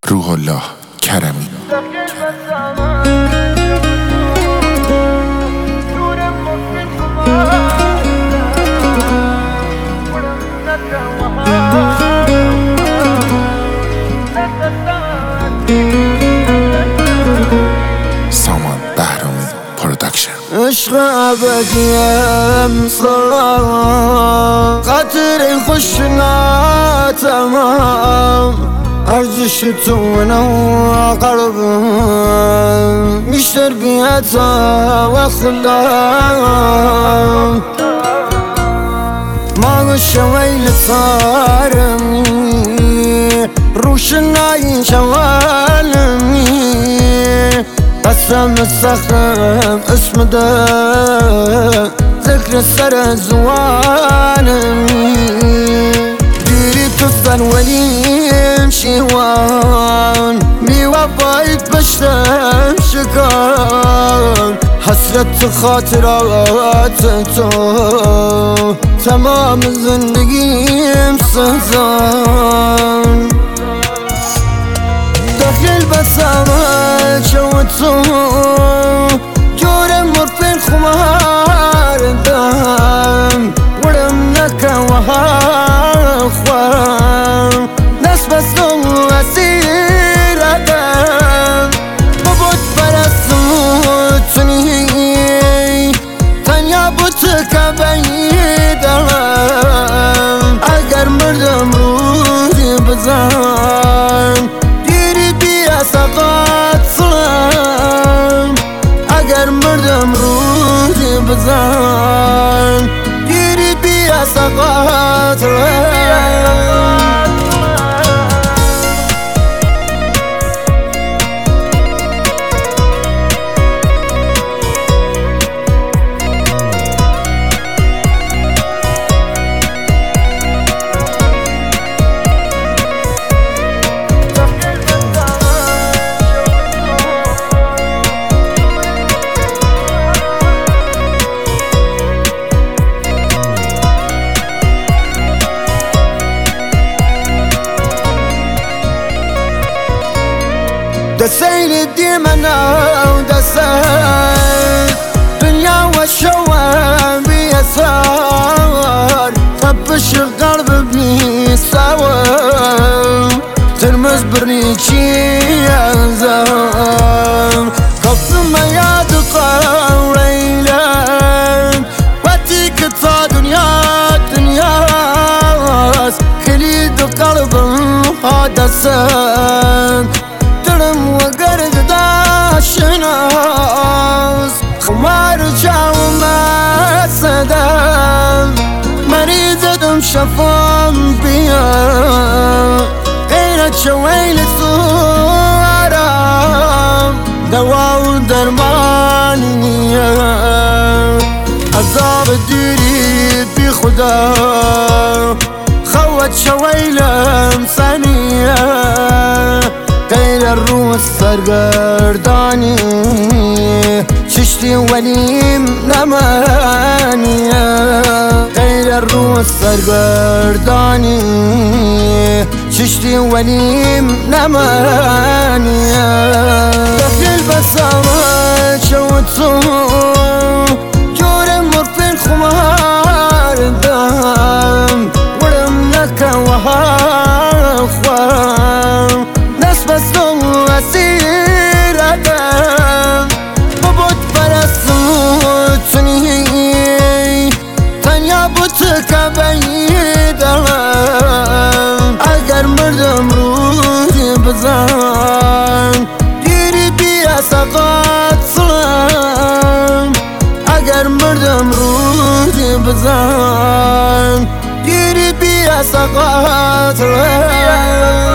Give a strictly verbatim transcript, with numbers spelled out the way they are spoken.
روح الله کرمی. سامان بهرامی پرودکشن. عشق ابدیم سلام قطر خوش ناتمام ارزش تو منو قلبم بیشتر بیاتا و خلام ما شویل صارمی روشنایی شوالمی قسم الصخرم اسم ده ذكر سر زوانمي ديري تصل وليم شيوان مي وفايت بشتم شكان حسرت خاطرات تو تمام زندگيم سهزان داخل بسامة شوتو جورم مرفين خمار دام ورم نكا وهاخوان ناس بسو أسير أدام ببوت برسوتني تنيا بوتك بعيدام أقر مردم روحي بزان سقط صلام اگر مردم روحی بزن گیری بیا سقط دسيل ديمنا ودسيل دنيا والشوام بيسار طبش القلب بيساوم ترمز بريتشي ينزام قف ما يدقى وليلان واتيك تا دنيا دنيا كليد قلب هذا سن وقرد داشناس خمار جاو ما صدام مريضة دم شفام بيا غيرت شويل الصورام دواو درمانية عذاب الديري بخدا خوت شويلم ثانية غير الروح سرگردانی چشتی ولیم نمانیه غير الروح سرگردانی چشتی ولیم نمانیه داخل بسامة شوتو جورم مرفين خمار دام ورم نكا وهاخوان بسو أسير أدام ببوت برسوتني تنيا بوتك بعيدام أقر مردم روحي بزان ديري بيا سقط صلام أقر مردم روحي بزان ديري بيا سقط صلام